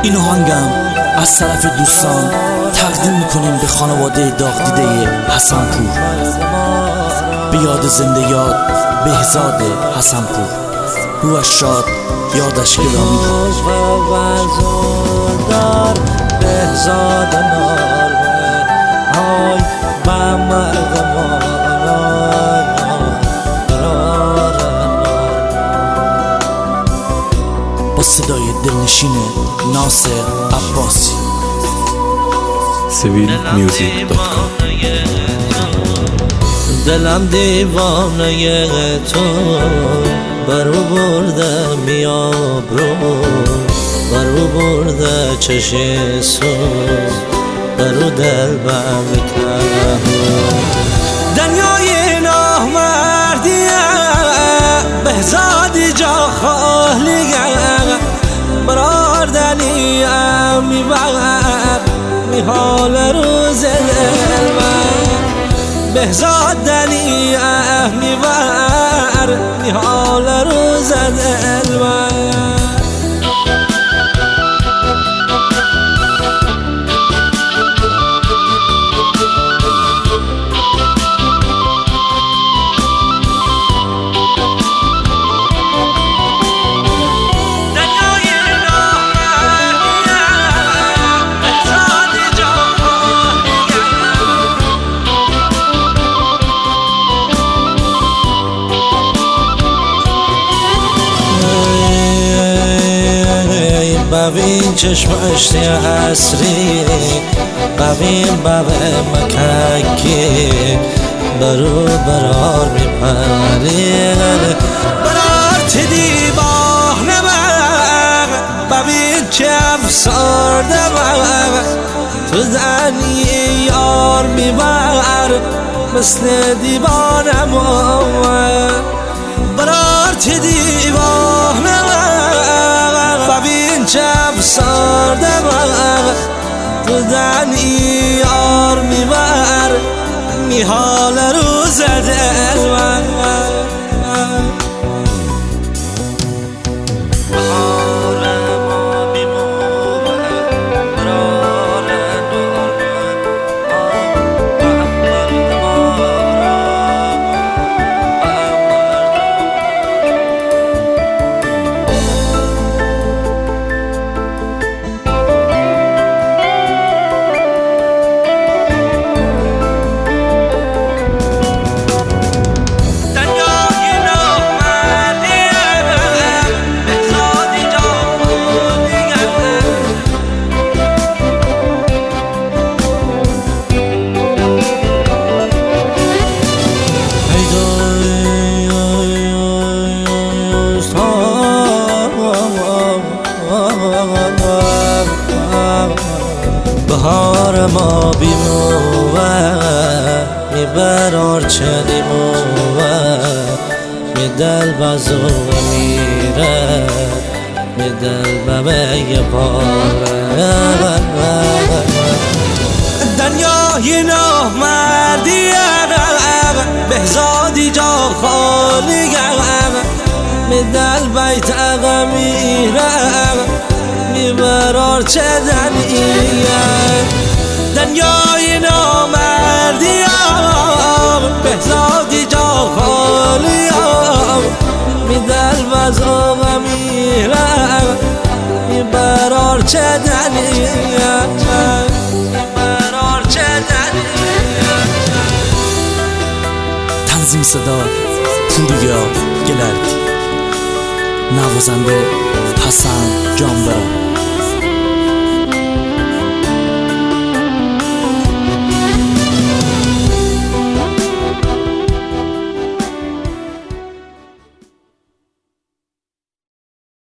این آهنگم از طرف دوستان تقدیم میکنیم به خانواده داغ دیده حسن‌پور، به یاد زنده یاد بهزاد حسن‌پور. روحش شاد، یادش گرامی باد. بهزاد نارمه های با مردم با صدای دلنشین ناصر عباسی. civilmusic.com. دلم دیوانه تو برو برده میاب رو، برو برده چشی سو، برو دل بمکنه دنیای نامردیه بهزادی جا خالیه برار دنیا میبر میحال روز دل بهزاد دنیا میبر میحال روز دل ببین چشمش حسری، ببین ببه مککی برو برار میپری برار تی دیباه نبغ ببین چه افسرده بغ تو زنی یار میبر مثل دیوانم برار تی دیباه نبغ ببین چه افسرده بغ تو دنی یار میبر میحال روز دل بهار ما بیموه میبرار چنیموه میدل بزو میره میدل ببه پاره دنیای نامردیه بهزادی جا خالیه میدل بیت میره میبرار چه دنیه دنیای نامردیه بهزادی جا خالیه میدل بزو میره میبرار چه دنیه میبرار چه دنیه. تنظیم صدا پوریا گلردی، نوازنده حسن جانبرا.